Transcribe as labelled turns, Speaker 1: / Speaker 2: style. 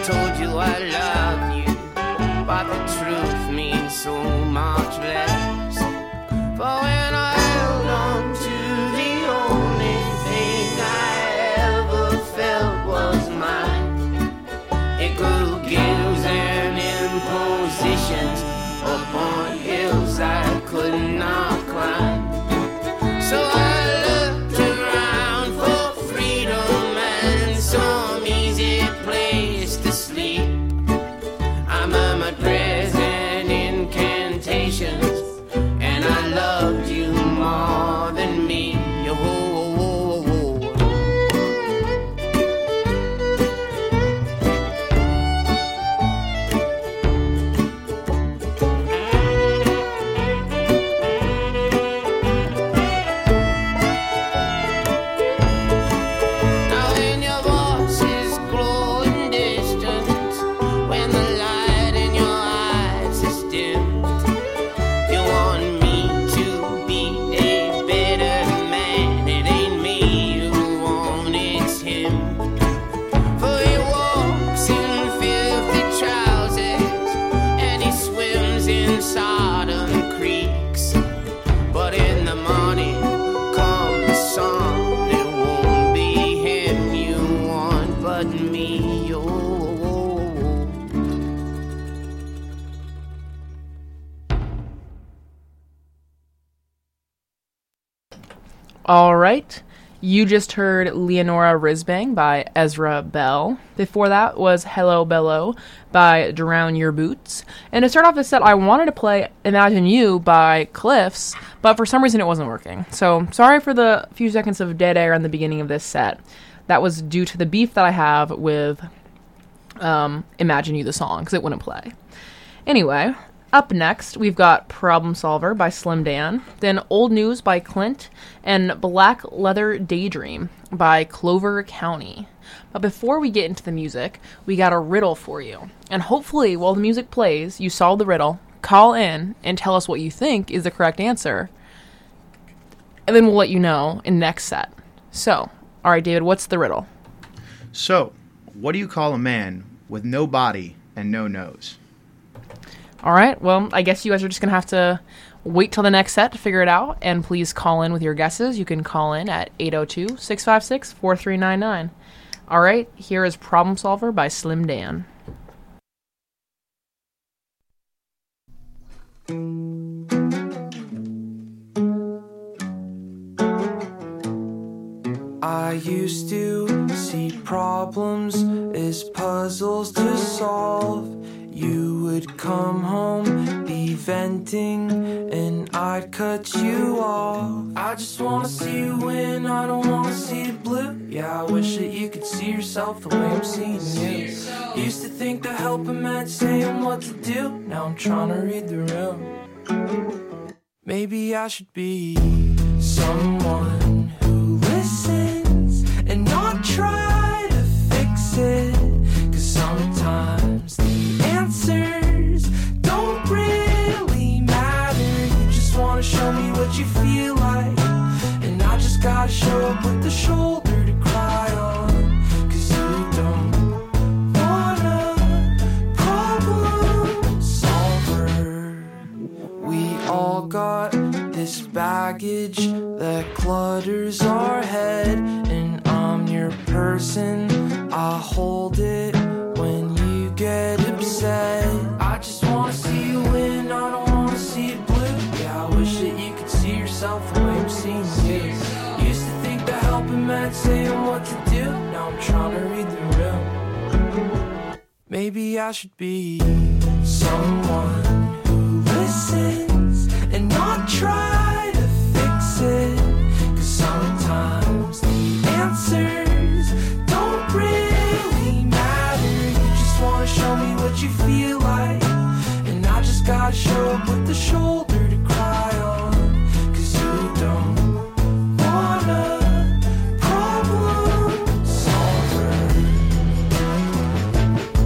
Speaker 1: told you I love you, but the truth means so much less. For when I held on to the only thing I ever felt was mine, it grew gills and impositions upon hills I could not climb. So I looked around for freedom and some easy place to sleep. I murmured prayers and incantations, and I loved you more than me.
Speaker 2: All right, you just heard Leonora Risbang by Ezra Bell. Before that was Hello Bello by Drown Your Boots. And to start off this set, I wanted to play Imagine You by Cliffs, but for some reason it wasn't working. So sorry for the few seconds of dead air in the beginning of this set. That was due to the beef that I have with Imagine You the song, because it wouldn't play. Anyway, up next, we've got Problem Solver by Slim Dan, then Old News by Clint, and Black Leather Daydream by Clover County. But before we get into the music, we got a riddle for you. And hopefully, while the music plays, you solve the riddle, call in, and tell us what you think is the correct answer. And then we'll let you know in next set. So, alright David, what's the riddle?
Speaker 3: So, what do you call a man with no body and no nose?
Speaker 2: Alright, well, I guess you guys are just going to have to wait till the next set to figure it out, and please call in with your guesses. You can call in at 802-656-4399. Alright, here is Problem Solver by Slim Dan.
Speaker 4: I used to see problems as puzzles to solve. You would come home, be venting, and I'd cut you off. I just wanna see you win, I don't wanna see it blue. Yeah, I wish that you could see yourself the way I'm seeing you. Used to think that helping meant saying what to do. Now I'm trying to read the room. Maybe I should be someone who listens and not try to fix it. 'Cause sometimes the answers don't really matter. You just wanna show me what you feel like, and I just gotta show up with the shoulder to cry on. 'Cause you don't wanna problem solver. We all got this baggage that clutters our head, and I'm your person. I hold it when you get upset. I just wanna see you win, I don't wanna see it blue. Yeah, I wish that you could see yourself the way I'm seeing you. Used to think that helping meant saying what to do. Now I'm trying to read the room. Maybe I should be someone who listens and not try to fix it. 'Cause sometimes the answers don't really matter. You just wanna show me what you feel like, and I just gotta show up with the shoulder